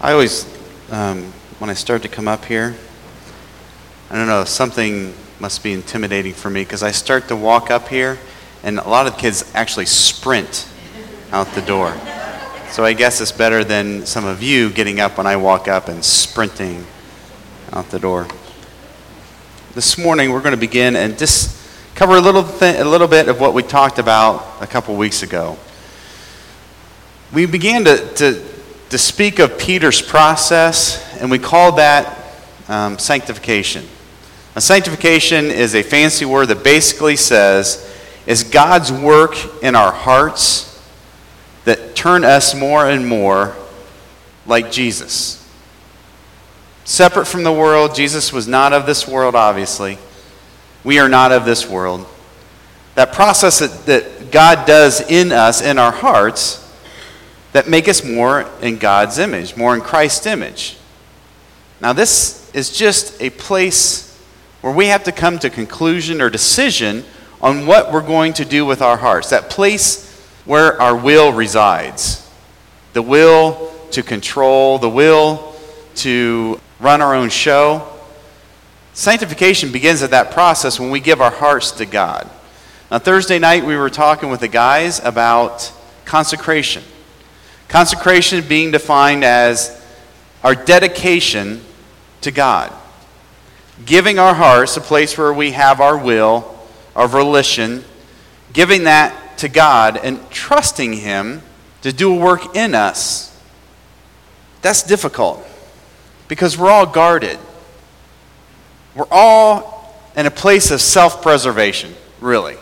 I always, when I start to come up here, I don't know, something must be intimidating for me because I start to walk up here and a lot of the kids actually sprint out the door. So I guess it's better than some of you getting up when I walk up and sprinting out the door. This morning we're going to begin and just cover a little bit of what we talked about a couple weeks ago. We began to speak of Peter's process, and we called that sanctification. Now, sanctification is a fancy word that basically says it's God's work in our hearts that turn us more and more like Jesus. Separate from the world, Jesus was not of this world, obviously. We are not of this world. That process that God does in us, in our hearts, that make us more in God's image, more in Christ's image. Now this is just a place where we have to come to conclusion or decision on what we're going to do with our hearts. That place where our will resides. The will to control, the will to run our own show. Sanctification begins at that process when we give our hearts to God. Now Thursday night we were talking with the guys about consecration. Consecration being defined as our dedication to God. Giving our hearts, a place where we have our will, our volition, giving that to God and trusting Him to do a work in us. That's difficult because we're all guarded. We're all in a place of self-preservation, really.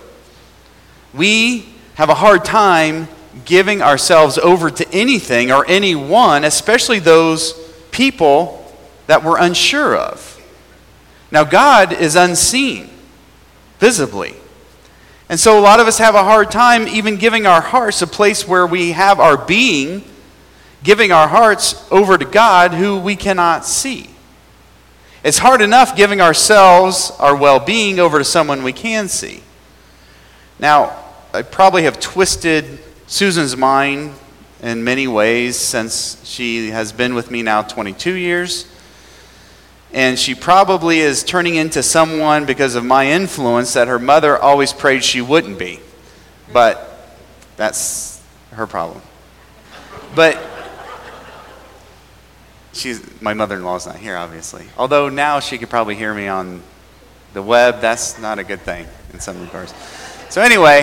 We have a hard time giving ourselves over to anything or anyone, especially those people that we're unsure of. Now, God is unseen, visibly. And so a lot of us have a hard time even giving our hearts a place where we have our being, giving our hearts over to God who we cannot see. It's hard enough giving ourselves, our well-being, over to someone we can see. Now, I probably have twisted Susan's mind in many ways since she has been with me now 22 years. And she probably is turning into someone because of my influence that her mother always prayed she wouldn't be. But that's her problem. But my mother-in-law's not here, obviously. Although now she could probably hear me on the web. That's not a good thing in some regards. So anyway,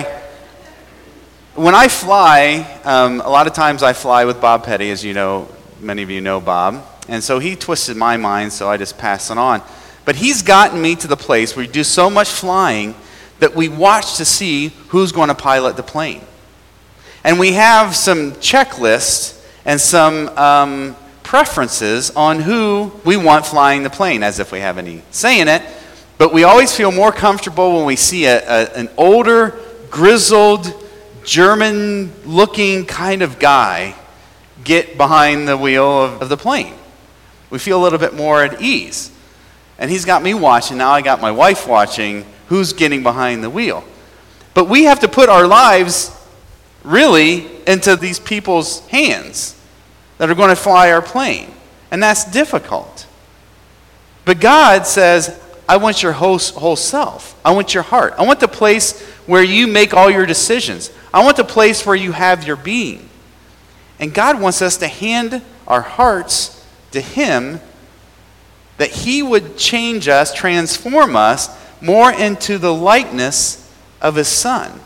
when I fly, a lot of times I fly with Bob Petty, as you know, many of you know Bob. And so he twisted my mind, so I just pass it on. But he's gotten me to the place where we do so much flying that we watch to see who's going to pilot the plane. And we have some checklists and some preferences on who we want flying the plane, as if we have any say in it. But we always feel more comfortable when we see an older, grizzled, German-looking kind of guy get behind the wheel of the plane. We feel a little bit more at ease. And he's got me watching. Now I got my wife watching who's getting behind the wheel. But we have to put our lives really into these people's hands that are going to fly our plane. And that's difficult. But God says, I want your whole self. I want your heart. I want the place where you make all your decisions. I want the place where you have your being. And God wants us to hand our hearts to Him, that He would change us, transform us more into the likeness of His Son.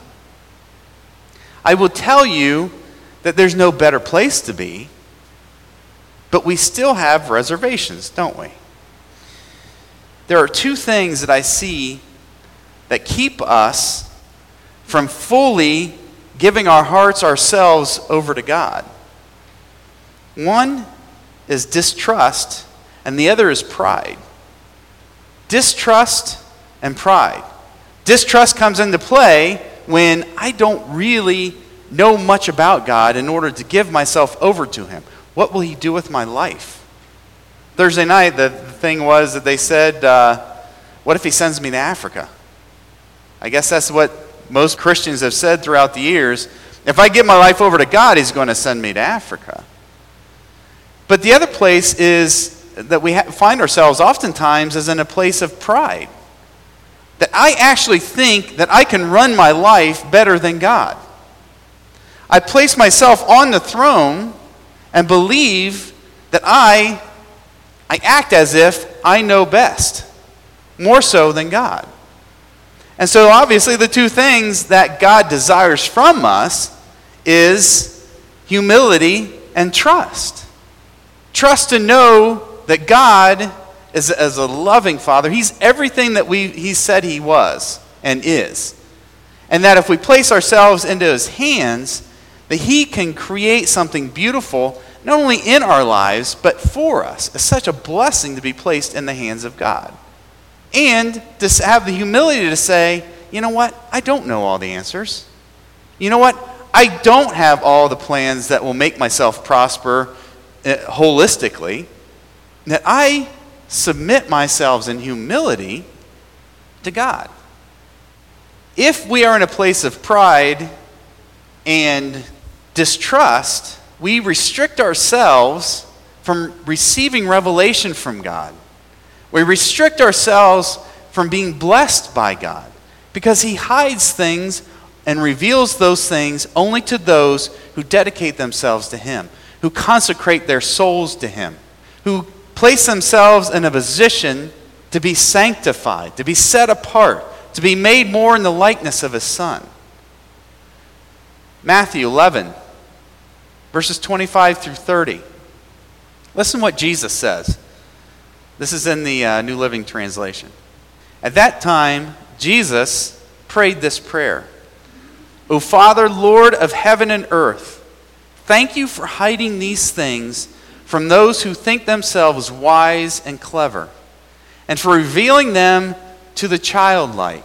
I will tell you that there's no better place to be, but we still have reservations, don't we? There are two things that I see that keep us from fully giving our hearts, ourselves over to God. One is distrust, and the other is pride. Distrust and pride. Distrust comes into play when I don't really know much about God in order to give myself over to Him. What will He do with my life? Thursday night, the thing was that they said, what if He sends me to Africa? I guess that's what most Christians have said throughout the years. If I give my life over to God, He's going to send me to Africa. But the other place is that we find ourselves oftentimes is in a place of pride. That I actually think that I can run my life better than God. I place myself on the throne and believe that I act as if I know best, more so than God. And so obviously the two things that God desires from us is humility and trust. Trust to know that God is as a loving Father. He's everything that He said He was and is. And that if we place ourselves into His hands, that He can create something beautiful, not only in our lives, but for us. It's such a blessing to be placed in the hands of God. And to have the humility to say, you know what? I don't know all the answers. You know what? I don't have all the plans that will make myself prosper holistically. That I submit myself in humility to God. If we are in a place of pride and distrust, we restrict ourselves from receiving revelation from God. We restrict ourselves from being blessed by God because He hides things and reveals those things only to those who dedicate themselves to Him, who consecrate their souls to Him, who place themselves in a position to be sanctified, to be set apart, to be made more in the likeness of His Son. Matthew 11, verses 25 through 30. Listen what Jesus says. This is in the New Living Translation. At that time, Jesus prayed this prayer. O Father, Lord of heaven and earth, thank you for hiding these things from those who think themselves wise and clever, and for revealing them to the childlike.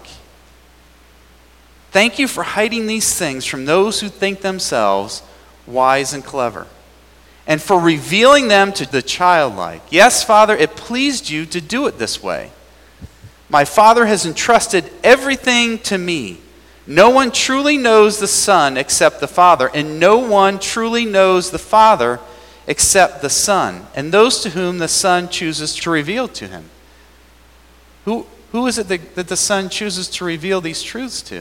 Thank you for hiding these things from those who think themselves wise and clever, and for revealing them to the childlike. Yes, Father, it pleased you to do it this way. My Father has entrusted everything to me. No one truly knows the Son except the Father, and no one truly knows the Father except the Son, and those to whom the Son chooses to reveal to him. Who is it that the Son chooses to reveal these truths to?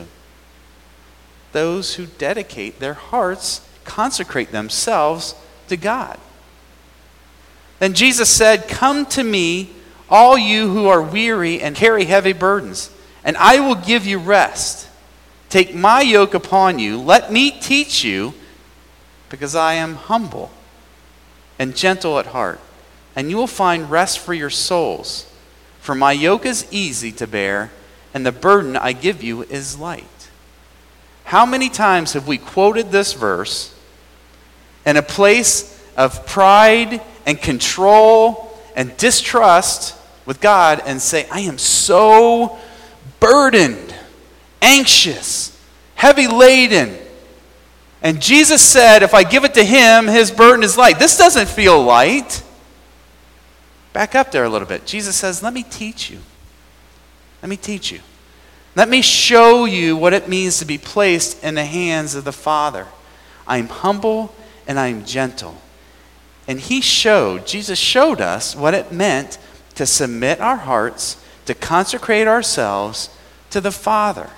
Those who dedicate their hearts, consecrate themselves to God. Then Jesus said, "Come to me, all you who are weary and carry heavy burdens, and I will give you rest. Take my yoke upon you. Let me teach you, because I am humble and gentle at heart, and you will find rest for your souls. For my yoke is easy to bear, and the burden I give you is light." How many times have we quoted this verse in a place of pride and control and distrust with God and say, I am so burdened, anxious, heavy laden. And Jesus said, if I give it to Him, His burden is light. This doesn't feel light. Back up there a little bit. Jesus says, let me teach you. Let me teach you. Let me show you what it means to be placed in the hands of the Father. I'm humble and I'm gentle. And Jesus showed us what it meant to submit our hearts, to consecrate ourselves to the Father.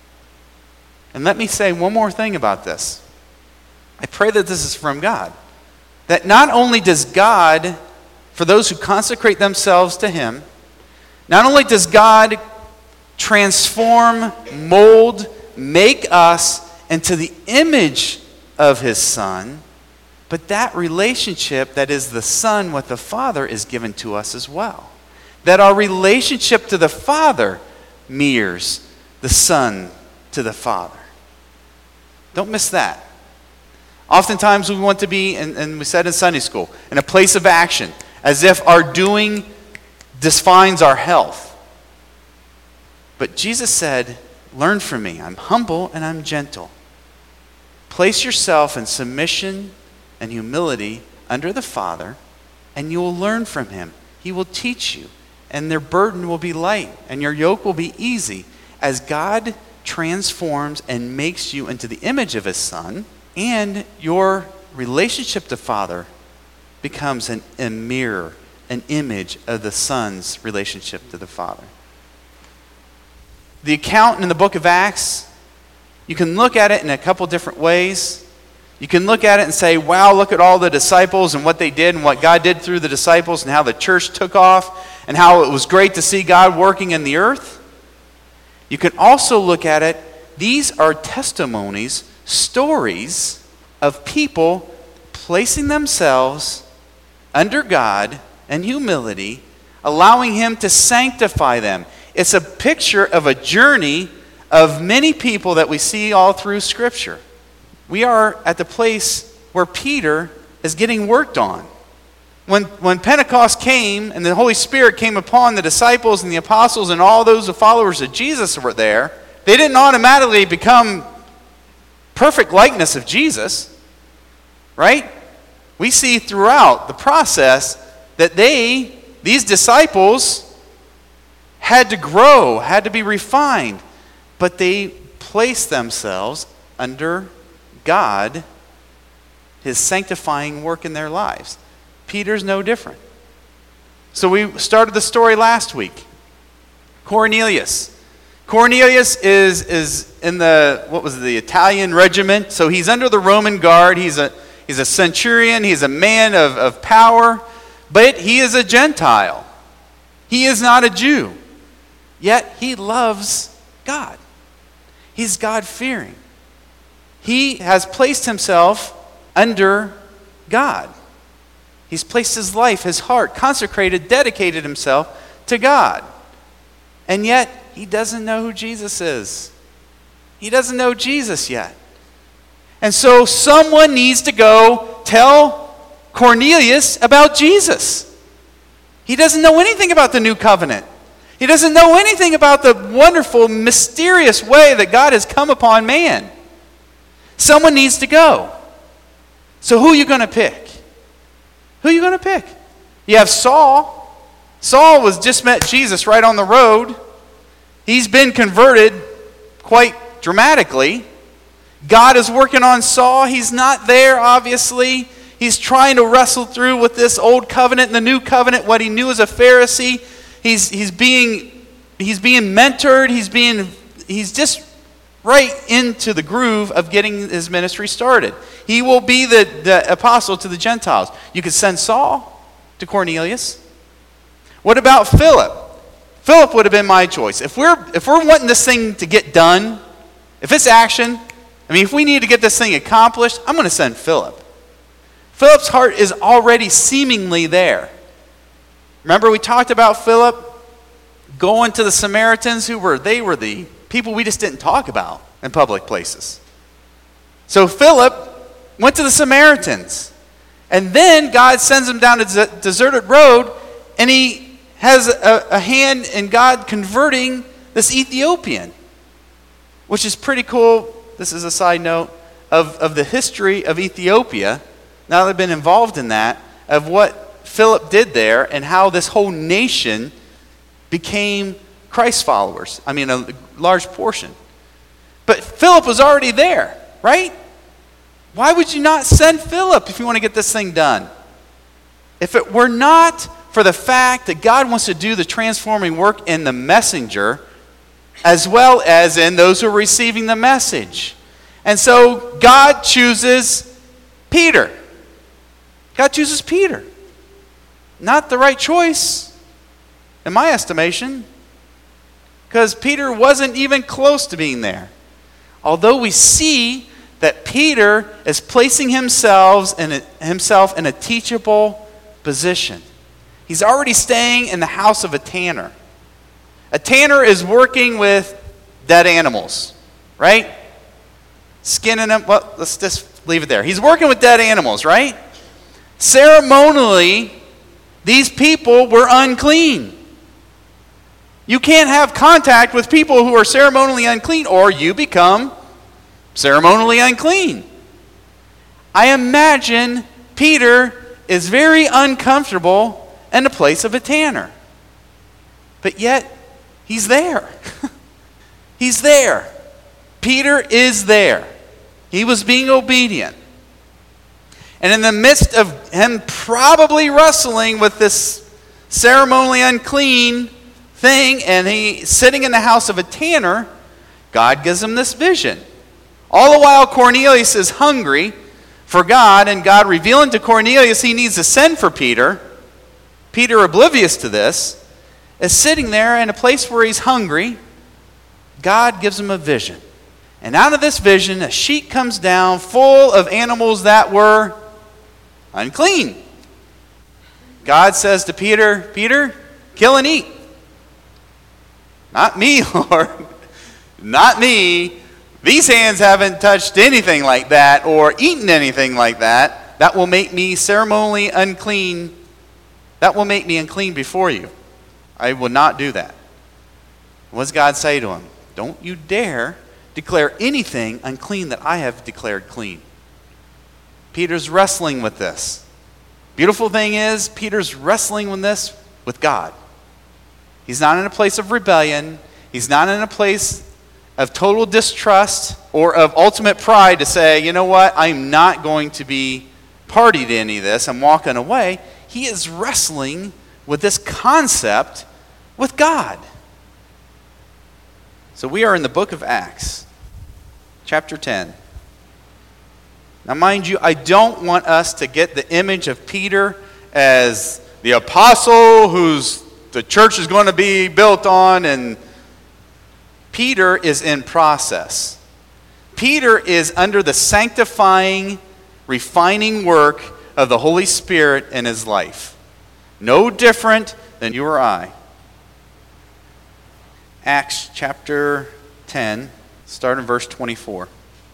And let me say one more thing about this. I pray that this is from God. That not only does God, for those who consecrate themselves to Him, not only does God transform, mold, make us into the image of His Son, but that relationship that is the Son with the Father is given to us as well. That our relationship to the Father mirrors the Son to the Father. Don't miss that. Oftentimes we want to be, and we said in Sunday school, in a place of action, as if our doing defines our health. But Jesus said, learn from me. I'm humble and I'm gentle. Place yourself in submission and humility under the Father, and you will learn from Him. He will teach you, and their burden will be light, and your yoke will be easy, as God transforms and makes you into the image of His Son, and your relationship to Father becomes a mirror, an image of the Son's relationship to the Father. The account in the book of Acts, you can look at it in a couple different ways. You can look at it and say, wow, look at all the disciples and what they did and what God did through the disciples and how the church took off and how it was great to see God working in the earth. You can also look at it, these are testimonies, stories of people placing themselves under God and humility, allowing Him to sanctify them. It's a picture of a journey of many people that we see all through Scripture. We are at the place where Peter is getting worked on. When Pentecost came and the Holy Spirit came upon the disciples and the apostles and all those followers of Jesus were there, they didn't automatically become perfect likeness of Jesus, right? We see throughout the process that these disciples had to grow, had to be refined, but they placed themselves under God, His sanctifying work in their lives. Peter's no different. So we started the story last week. Cornelius. Cornelius is in the Italian regiment. So he's under the Roman guard. He's a centurion. He's a man of power. But he is a Gentile. He is not a Jew. Yet he loves God. He's God-fearing. He has placed himself under God. He's placed his life, his heart, consecrated, dedicated himself to God. And yet, he doesn't know who Jesus is. He doesn't know Jesus yet. And so someone needs to go tell Cornelius about Jesus. He doesn't know anything about the new covenant. He doesn't know anything about the wonderful, mysterious way that God has come upon man. Someone needs to go. So who are you going to pick? Who are you going to pick? You have Saul. Saul was just met Jesus right on the road. He's been converted quite dramatically. God is working on Saul. He's not there, obviously. He's trying to wrestle through with this old covenant and the new covenant, what he knew as a Pharisee. He's being mentored. He's just right into the groove of getting his ministry started. He will be the apostle to the Gentiles. You could send Saul to Cornelius. What about Philip? Philip would have been my choice. If we're wanting this thing to get done, if it's action, if we need to get this thing accomplished, I'm going to send Philip. Philip's heart is already seemingly there. Remember we talked about Philip going to the Samaritans they were the people we just didn't talk about in public places. So Philip went to the Samaritans. And then God sends him down a deserted road, and he has a hand in God converting this Ethiopian, which is pretty cool. This is a side note of the history of Ethiopia. Now that I've been involved in that, of what Philip did there and how this whole nation became Christ followers. A large portion. But Philip was already there, right? Why would you not send Philip if you want to get this thing done? If it were not for the fact that God wants to do the transforming work in the messenger as well as in those who are receiving the message. And so God chooses Peter. God chooses Peter. Not the right choice, in my estimation, because Peter wasn't even close to being there. Although we see that Peter is placing himself in a teachable position. He's already staying in the house of a tanner. A tanner is working with dead animals, right? Skinning them. Well, let's just leave it there. He's working with dead animals, right? Ceremonially, these people were unclean. You can't have contact with people who are ceremonially unclean, or you become ceremonially unclean. I imagine Peter is very uncomfortable in the place of a tanner. But yet, he's there. He's there. Peter is there. He was being obedient. And in the midst of him probably wrestling with this ceremonially unclean thing, and he sitting in the house of a tanner, God gives him this vision. All the while Cornelius is hungry for God, and God revealing to Cornelius he needs to send for Peter. Peter, oblivious to this, is sitting there in a place where he's hungry. God gives him a vision. And out of this vision, a sheet comes down full of animals that were unclean. God says to Peter, Peter, kill and eat. Not me, Lord. Not me. These hands haven't touched anything like that or eaten anything like that. That will make me ceremonially unclean. That will make me unclean before you. I will not do that. What does God say to him? Don't you dare declare anything unclean that I have declared clean. Peter's wrestling with this. Beautiful thing is, Peter's wrestling with this with God. He's not in a place of rebellion. He's not in a place of total distrust or of ultimate pride to say, you know what, I'm not going to be party to any of this. I'm walking away. He is wrestling with this concept with God. So we are in the book of Acts, chapter 10. Now, mind you, I don't want us to get the image of Peter as the apostle who's the church is going to be built on, and Peter is in process. Peter is under the sanctifying, refining work of the Holy Spirit in his life. No different than you or I. Acts chapter 10, start in verse 24.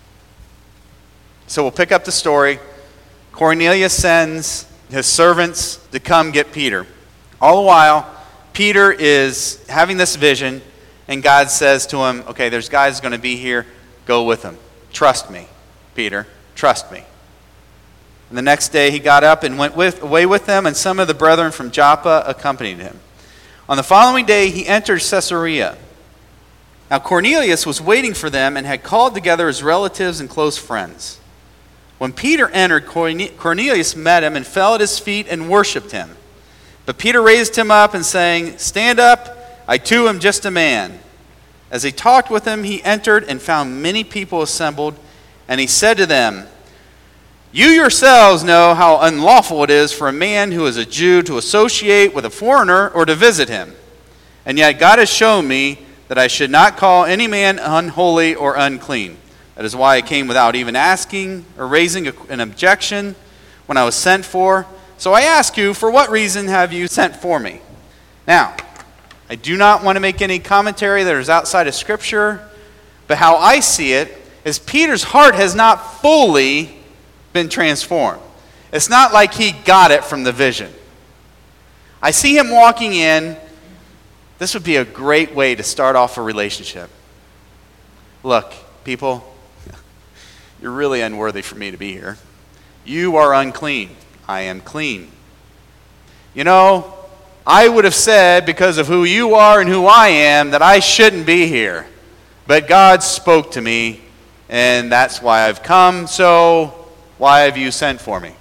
So we'll pick up the story. Cornelius sends his servants to come get Peter. All the while, Peter is having this vision, and God says to him, okay, there's guys going to be here. Go with them. Trust me, Peter. Trust me. And the next day he got up and went away with them, and some of the brethren from Joppa accompanied him. On the following day he entered Caesarea. Now Cornelius was waiting for them and had called together his relatives and close friends. When Peter entered, Cornelius met him and fell at his feet and worshipped him. But Peter raised him up and saying, stand up, I too am just a man. As he talked with him, he entered and found many people assembled, and he said to them, you yourselves know how unlawful it is for a man who is a Jew to associate with a foreigner or to visit him. And yet God has shown me that I should not call any man unholy or unclean. That is why I came without even asking or raising an objection when I was sent for. So I ask you, for what reason have you sent for me? Now, I do not want to make any commentary that is outside of Scripture, but how I see it is Peter's heart has not fully been transformed. It's not like he got it from the vision. I see him walking in. This would be a great way to start off a relationship. Look, people, you're really unworthy for me to be here. You are unclean. I am clean. You know, I would have said, because of who you are and who I am, that I shouldn't be here. But God spoke to me, and that's why I've come. So why have you sent for me?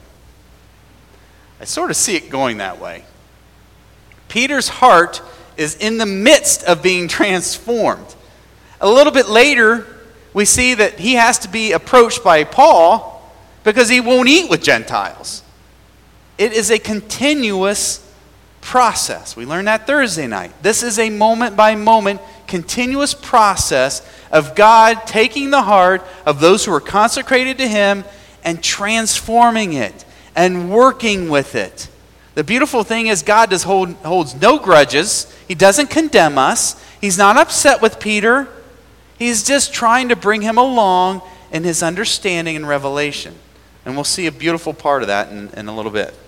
I sort of see it going that way. Peter's heart is in the midst of being transformed. A little bit later, we see that he has to be approached by Paul because he won't eat with Gentiles. It is a continuous process. We learned that Thursday night. This is a moment-by-moment, continuous process of God taking the heart of those who are consecrated to him and transforming it and working with it. The beautiful thing is God holds no grudges. He doesn't condemn us. He's not upset with Peter. He's just trying to bring him along in his understanding and revelation. And we'll see a beautiful part of that in a little bit.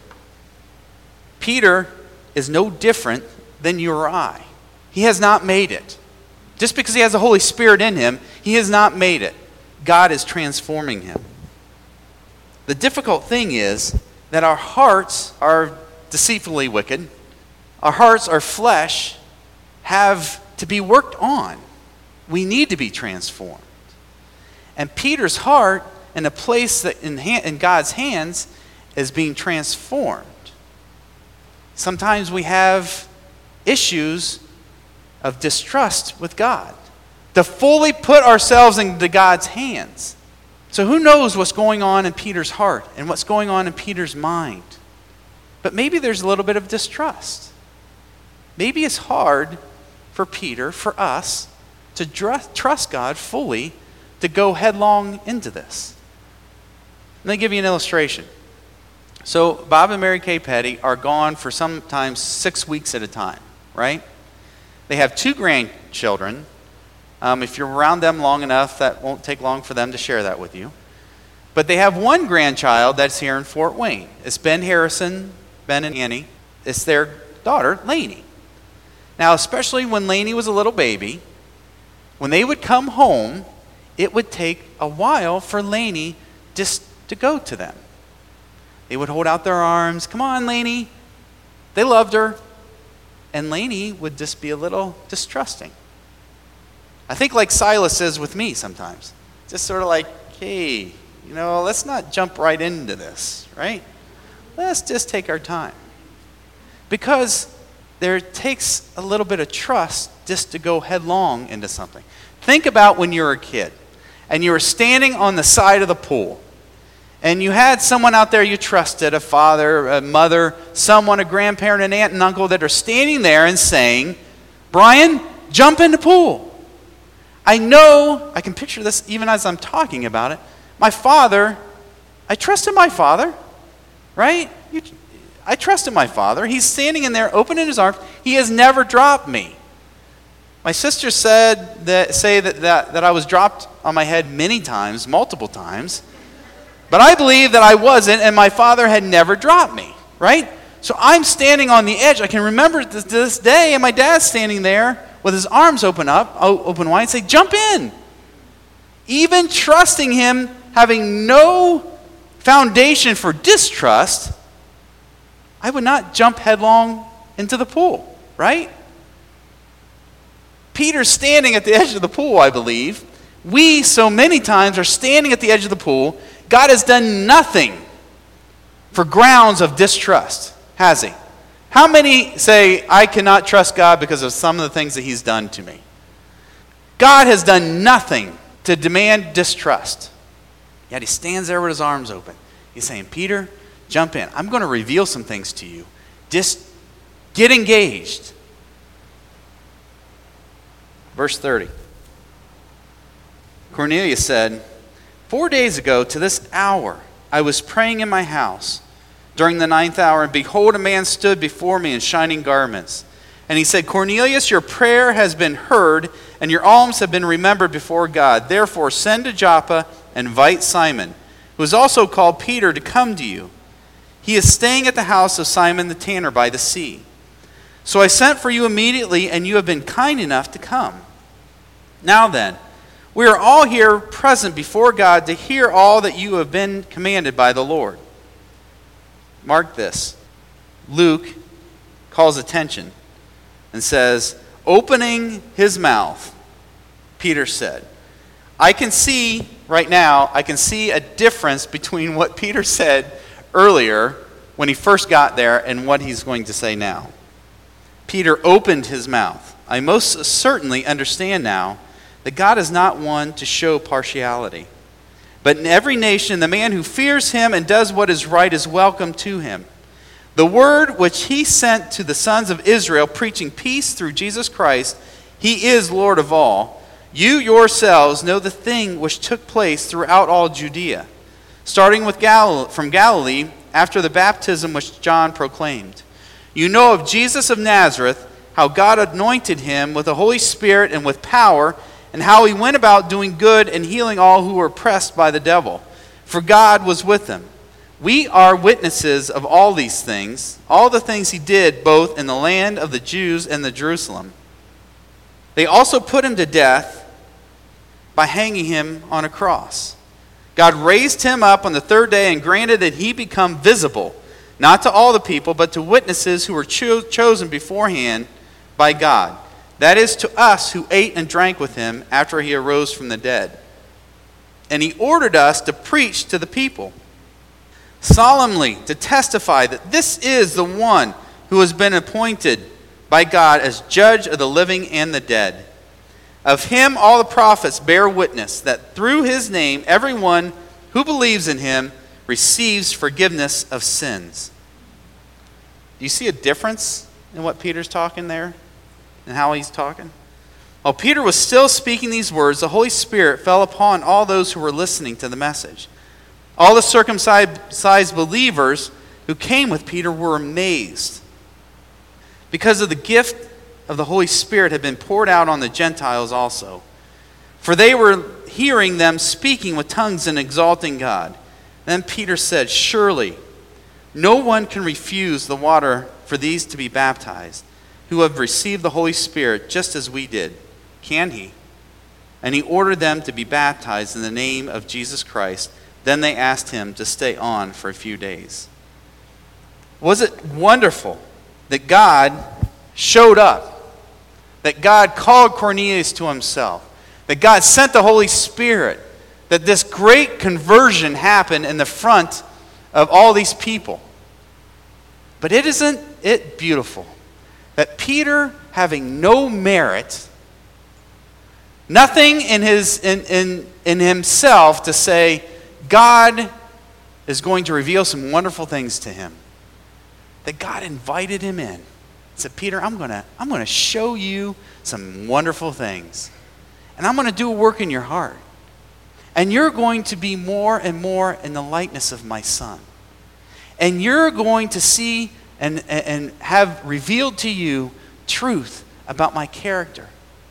Peter is no different than you or I. He has not made it. Just because he has the Holy Spirit in him, he has not made it. God is transforming him. The difficult thing is that our hearts are deceitfully wicked. Our hearts, our flesh, have to be worked on. We need to be transformed. And Peter's heart, in a place that in God's hands, is being transformed. Sometimes we have issues of distrust with God, to fully put ourselves into God's hands. So who knows what's going on in Peter's heart and what's going on in Peter's mind? But maybe there's a little bit of distrust. Maybe it's hard for Peter, for us, to trust God fully, to go headlong into this. Let me give you an illustration. So Bob and Mary Kay Petty are gone for sometimes 6 weeks at a time, right? They have 2 grandchildren. If you're around them long enough, that won't take long for them to share that with you. But they have 1 grandchild that's here in Fort Wayne. It's Ben Harrison, Ben and Annie. It's their daughter, Lainey. Now, especially when Lainey was a little baby, when they would come home, it would take a while for Lainey just to go to them. They would hold out their arms. Come on, Lainey. They loved her. And Lainey would just be a little distrusting. I think like Silas says with me sometimes. Just sort of like, hey, let's not jump right into this, right? Let's just take our time. Because there takes a little bit of trust just to go headlong into something. Think about when you were a kid and you were standing on the side of the pool and you had someone out there you trusted, a father, a mother, someone, a grandparent, an aunt and uncle that are standing there and saying, Brian, jump in the pool. I know, I can picture this even as I'm talking about it. My father, I trusted my father, right? I trusted my father. He's standing in there, opening his arms. He has never dropped me. My sister say that I was dropped on my head many times, multiple times. But I believe that I wasn't, and my father had never dropped me, right? So I'm standing on the edge. I can remember this day, and my dad's standing there with his arms open wide, and say, jump in. Even trusting him, having no foundation for distrust, I would not jump headlong into the pool, right? Peter's standing at the edge of the pool, I believe. We, so many times, are standing at the edge of the pool. God has done nothing for grounds of distrust, has he? How many say, I cannot trust God because of some of the things that he's done to me? God has done nothing to demand distrust. Yet he stands there with his arms open. He's saying, Peter, jump in. I'm going to reveal some things to you. Just get engaged. Verse 30. Cornelius said, 4 days ago to this hour I was praying in my house during the 9th hour, and behold, a man stood before me in shining garments. And he said, Cornelius, your prayer has been heard, and your alms have been remembered before God. Therefore send to Joppa and invite Simon, who is also called Peter, to come to you. He is staying at the house of Simon the tanner by the sea. So I sent for you immediately, and you have been kind enough to come. Now then, we are all here present before God to hear all that you have been commanded by the Lord. Mark this. Luke calls attention and says, opening his mouth, Peter said. I can see right now, I can see a difference between what Peter said earlier when he first got there and what he's going to say now. Peter opened his mouth. I most certainly understand now that God is not one to show partiality. But in every nation, the man who fears him and does what is right is welcome to him. The word which he sent to the sons of Israel, preaching peace through Jesus Christ, he is Lord of all. You yourselves know the thing which took place throughout all Judea, starting with from Galilee after the baptism which John proclaimed. You know of Jesus of Nazareth, how God anointed him with the Holy Spirit and with power, and how he went about doing good and healing all who were oppressed by the devil, for God was with him. We are witnesses of all these things, all the things he did both in the land of the Jews and the Jerusalem. They also put him to death by hanging him on a cross. God raised him up on the 3rd day and granted that he become visible, not to all the people, but to witnesses who were chosen beforehand by God. That is, to us who ate and drank with him after he arose from the dead. And he ordered us to preach to the people. solemnly to testify that this is the one who has been appointed by God as judge of the living and the dead. Of him all the prophets bear witness that through his name everyone who believes in him receives forgiveness of sins. Do you see a difference in what Peter's talking there and how he's talking? While Peter was still speaking these words, the Holy Spirit fell upon all those who were listening to the message. All the circumcised believers who came with Peter were amazed because of the gift of the Holy Spirit had been poured out on the Gentiles also. For they were hearing them speaking with tongues and exalting God. Then Peter said, "Surely no one can refuse the water for these to be baptized, who have received the Holy Spirit just as we did. Can he?" And he ordered them to be baptized in the name of Jesus Christ. Then they asked him to stay on for a few days. Was it wonderful that God showed up? That God called Cornelius to himself? That God sent the Holy Spirit? That this great conversion happened in the front of all these people? But isn't it beautiful that Peter, having no merit, nothing in himself to say, God is going to reveal some wonderful things to him, that God invited him in. He said, "Peter, I'm going to show you some wonderful things. And I'm going to do a work in your heart. And you're going to be more and more in the likeness of my Son. And you're going to see and have revealed to you truth about my character.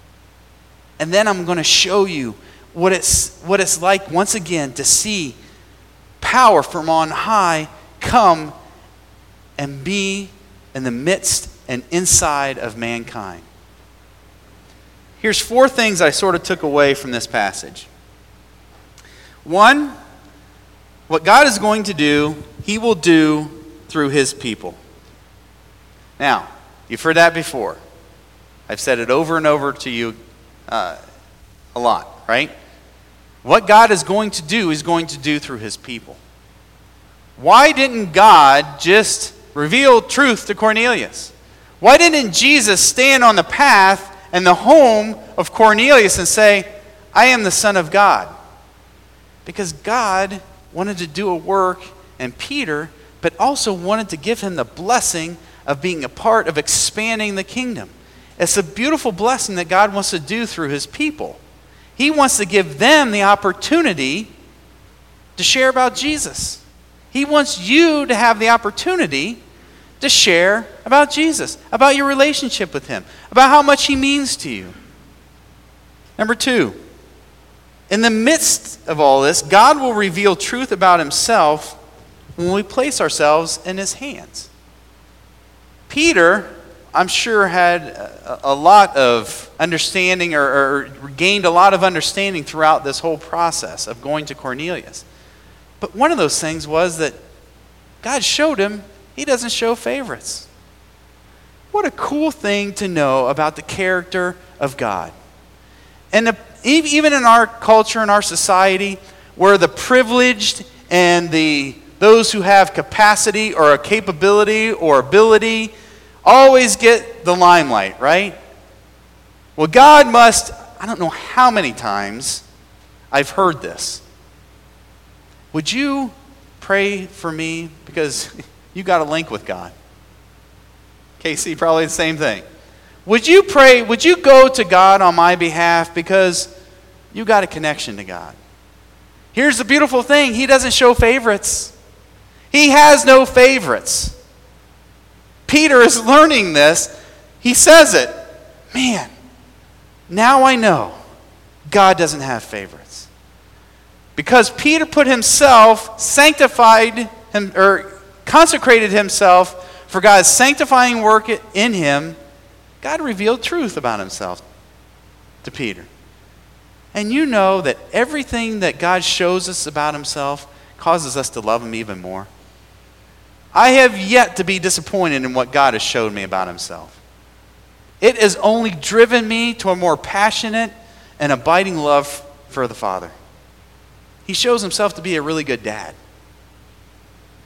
And then I'm going to show you what it's like once again to see power from on high come and be in the midst and inside of mankind." Here's 4 things I sort of took away from this passage. 1, what God is going to do, he will do through his people. Now, you've heard that before. I've said it over and over to you a lot, right? What God is going to do, he's going to do through his people. Why didn't God just reveal truth to Cornelius? Why didn't Jesus stand on the path and the home of Cornelius and say, "I am the Son of God"? Because God wanted to do a work in Peter, but also wanted to give him the blessing of being a part of expanding the kingdom. It's a beautiful blessing that God wants to do through his people. He wants to give them the opportunity to share about Jesus. He wants you to have the opportunity to share about Jesus, about your relationship with him, about how much he means to you. Number 2, in the midst of all this, God will reveal truth about himself when we place ourselves in his hands. Peter, I'm sure, had a lot of understanding or gained a lot of understanding throughout this whole process of going to Cornelius. But one of those things was that God showed him he doesn't show favorites. What a cool thing to know about the character of God. And even in our culture, in our society, where the privileged and those who have capacity or a capability or ability always get the limelight, right? Well, God must, I don't know how many times I've heard this. Would you pray for me? Because you got a link with God. Casey, probably the same thing. Would you pray, would you go to God on my behalf because you got a connection to God? Here's the beautiful thing. He doesn't show favorites. He has no favorites. Peter is learning this. He says it. Man, now I know God doesn't have favorites. Because Peter put himself, consecrated himself for God's sanctifying work in him, God revealed truth about himself to Peter. And you know that everything that God shows us about himself causes us to love him even more. I have yet to be disappointed in what God has showed me about himself. It has only driven me to a more passionate and abiding love for the Father. He shows himself to be a really good dad.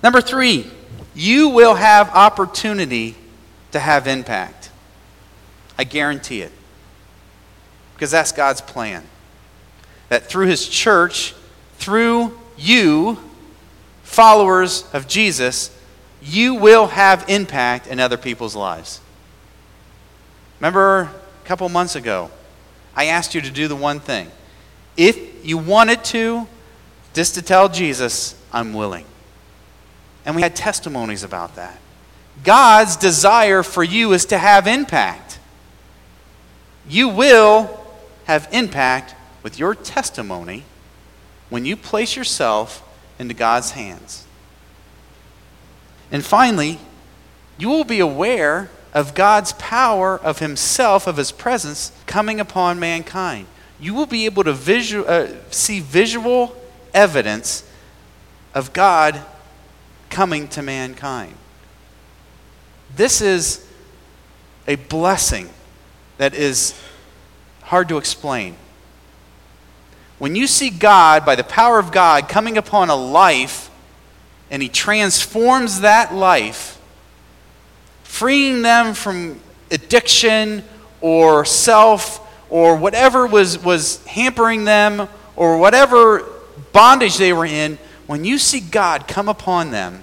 Number 3, you will have opportunity to have impact. I guarantee it. Because that's God's plan. That through his church, through you, followers of Jesus, you will have impact in other people's lives. Remember a couple months ago, I asked you to do the one thing. If you wanted to, just to tell Jesus, I'm willing. And we had testimonies about that. God's desire for you is to have impact. You will have impact with your testimony when you place yourself into God's hands. And finally, you will be aware of God's power, of himself, of his presence coming upon mankind. You will be able to see visual evidence of God coming to mankind. This is a blessing that is hard to explain. When you see God, by the power of God, coming upon a life, and he transforms that life, freeing them from addiction or self or whatever was hampering them or whatever bondage they were in, when you see God come upon them,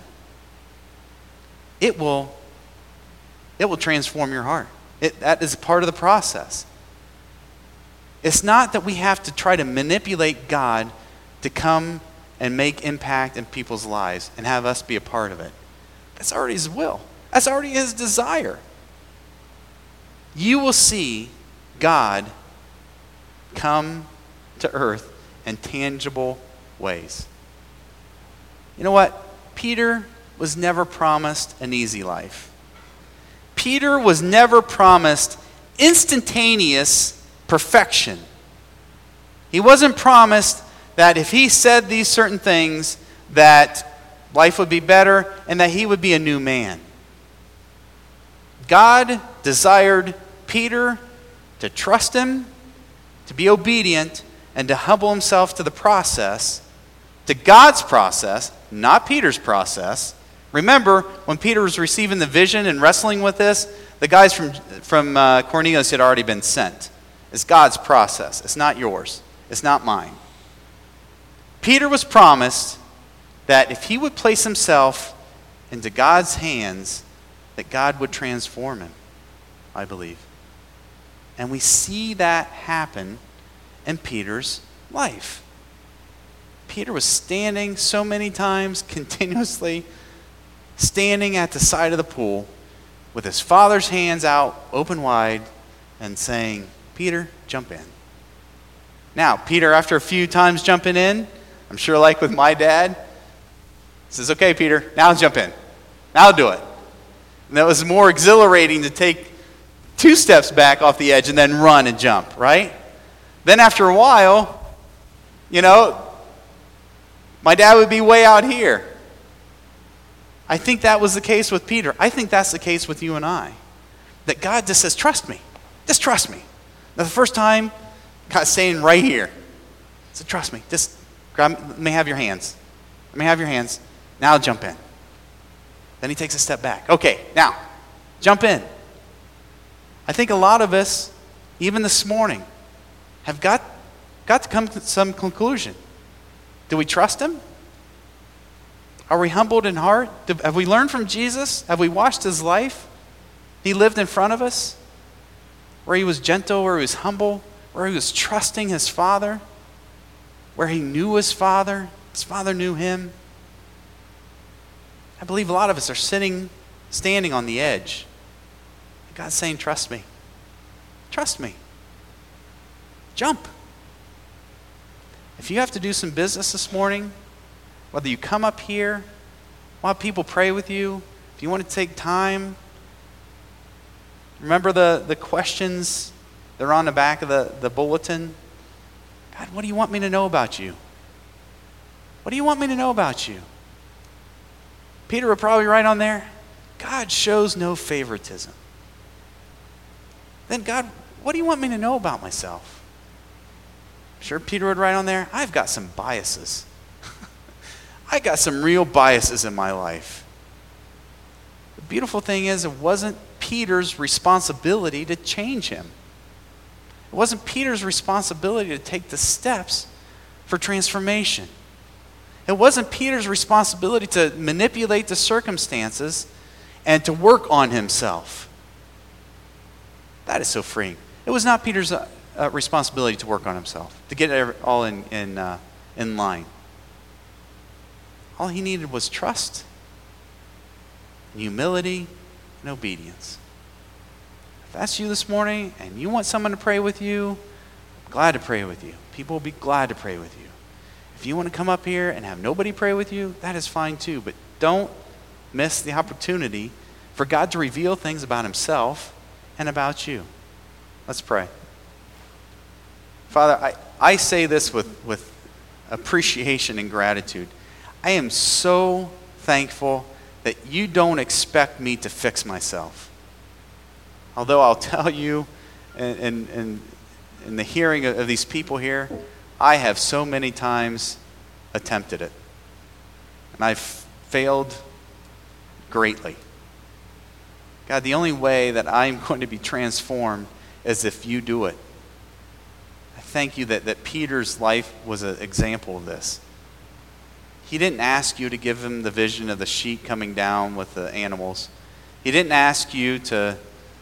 it will transform your heart. That is part of the process. It's not that we have to try to manipulate God to come and make impact in people's lives and have us be a part of it. That's already his will. That's already his desire. You will see God come to earth in tangible ways. You know what? Peter was never promised an easy life. Peter was never promised instantaneous perfection. He wasn't promised that if he said these certain things that life would be better and that he would be a new man. God desired Peter to trust him, to be obedient, and to humble himself to the process, to God's process, not Peter's process. Remember, when Peter was receiving the vision and wrestling with this, the guys from Cornelius had already been sent. It's God's process. It's not yours. It's not mine. Peter was promised that if he would place himself into God's hands, that God would transform him, I believe. And we see that happen in Peter's life. Peter was standing so many times, continuously standing at the side of the pool with his father's hands out, open wide, and saying, Peter, jump in. Now, Peter, after a few times jumping in, I'm sure like with my dad, says, okay, Peter, now jump in. Now do it. And that was more exhilarating to take 2 steps back off the edge and then run and jump, right? Then after a while, my dad would be way out here. I think that was the case with Peter. I think that's the case with you and I. That God just says, trust me. Just trust me. Now, the first time, God's saying right here, so trust me. Just grab, let me have your hands. Let me have your hands. Now jump in. Then he takes a step back. Okay, now, jump in. I think a lot of us, even this morning, have got to come to some conclusion. Do we trust him? Are we humbled in heart? Have we learned from Jesus? Have we watched his life? He lived in front of us, where he was gentle, where he was humble, where he was trusting his Father, where he knew his Father knew him. I believe a lot of us are standing on the edge. God's saying, trust me. Trust me. Jump. If you have to do some business this morning, whether you come up here, want people pray with you, if you want to take time, remember the questions that are on the back of the bulletin. God, what do you want me to know about you? What do you want me to know about you? Peter would probably write on there, God shows no favoritism. Then God, what do you want me to know about myself? I'm sure Peter would write on there, I've got some biases. I got some real biases in my life. The beautiful thing is, it wasn't Peter's responsibility to change him. It wasn't Peter's responsibility to take the steps for transformation. It wasn't Peter's responsibility to manipulate the circumstances and to work on himself. That is so freeing. It was not Peter's responsibility to work on himself, to get it all in line. All he needed was trust, and humility, and obedience. If that's you this morning and you want someone to pray with you, I'm glad to pray with you. People will be glad to pray with you. If you want to come up here and have nobody pray with you, that is fine too. But don't miss the opportunity for God to reveal things about himself and about you. Let's pray. Father, I say this with appreciation and gratitude. I am so thankful that you don't expect me to fix myself. Although I'll tell you, in the hearing of these people here, I have so many times attempted it. And I've failed greatly. God, the only way that I'm going to be transformed is if you do it. I thank you that Peter's life was an example of this. He didn't ask you to give him the vision of the sheep coming down with the animals. He didn't ask you to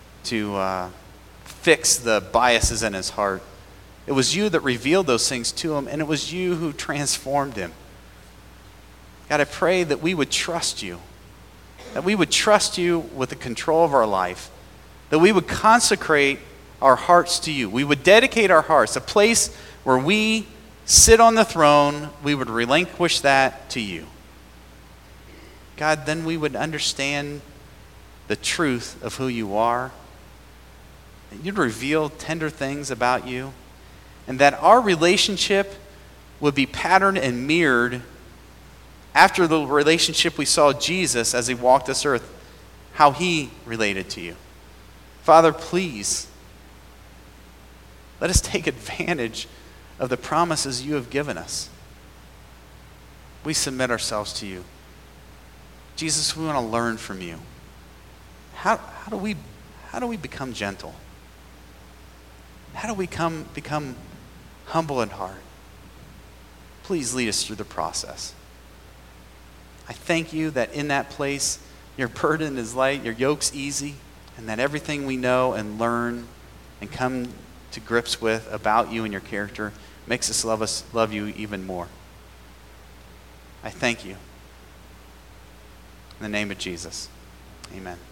fix the biases in his heart. It was you that revealed those things to him, and it was you who transformed him. God, I pray that we would trust you, that we would trust you with the control of our life, that we would consecrate our hearts to you. We would dedicate our hearts, a place where we sit on the throne, we would relinquish that to you. God, then we would understand the truth of who you are, that you'd reveal tender things about you, and that our relationship would be patterned and mirrored after the relationship we saw Jesus as he walked this earth, how he related to you. Father, please, let us take advantage of the promises you have given us. We submit ourselves to you. Jesus, we want to learn from you. How do we become gentle? How do we become humble in heart? Please lead us through the process. I thank you that in that place, your burden is light, your yoke's easy, and that everything we know and learn and come to grips with about you and your character makes us love you even more. I thank you. In the name of Jesus, amen.